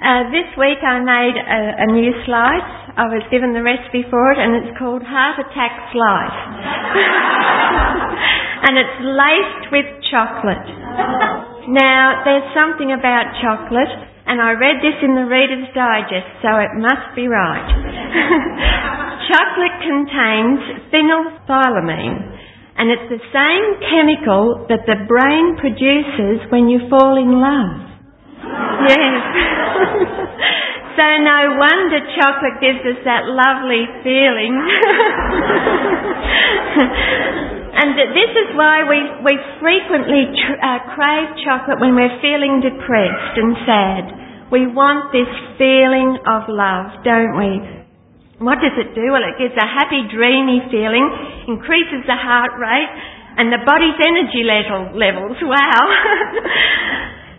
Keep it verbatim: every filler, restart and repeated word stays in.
Uh, this week I made a, a new slice. I was given the recipe for it, and it's called Heart Attack Slice. And it's laced with chocolate. Now, there's something about chocolate, and I read this in the Reader's Digest, so it must be right. Chocolate contains phenolphthaleamine, and it's the same chemical that the brain produces when you fall in love. Yes. So no wonder chocolate gives us that lovely feeling. And this is why we, we frequently tr- uh, crave chocolate when we're feeling depressed and sad. We want this feeling of love, don't we? What does it do? Well, it gives a happy, dreamy feeling, increases the heart rate, and the body's energy level, levels. Wow.